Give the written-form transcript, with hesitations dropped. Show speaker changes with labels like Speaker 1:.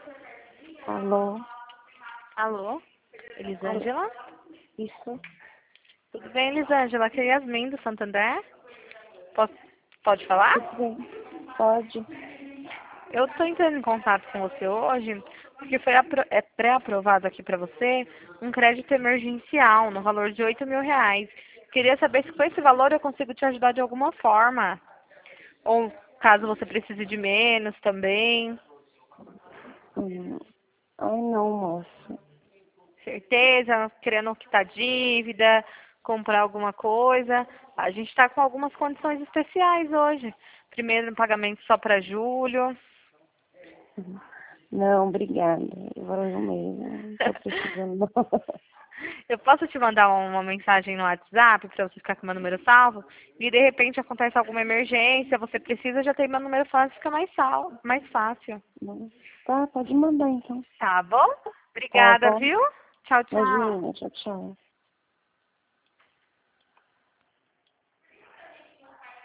Speaker 1: Alô?
Speaker 2: Alô? Elisângela?
Speaker 1: Isso?
Speaker 2: Tudo bem, Elisângela? Aqui é Yasmin do Santander. Posso, pode falar?
Speaker 1: Tudo bem? Pode?
Speaker 2: Eu estou entrando em contato com você hoje porque foi pré-aprovado aqui para você um crédito emergencial no valor de R$ 8.000. Queria saber se com esse valor eu consigo te ajudar de alguma forma. Ou caso você precise de menos também.
Speaker 1: Hum. Ai, não, moça.
Speaker 2: Certeza, querendo quitar dívida, comprar alguma coisa. A gente está com algumas condições especiais hoje. Primeiro pagamento só para julho.
Speaker 1: Não, obrigada. Eu valeu mesmo. Não tô precisando, não.
Speaker 2: Eu posso te mandar uma mensagem no WhatsApp para você ficar com meu número salvo? E de repente acontece alguma emergência, você precisa, já tem meu número fácil, fica mais fácil.
Speaker 1: Tá, pode mandar então.
Speaker 2: Tá bom?
Speaker 1: Tá
Speaker 2: Obrigada,
Speaker 1: bom?
Speaker 2: viu? Tchau, tchau.
Speaker 1: Imagina, tchau, tchau.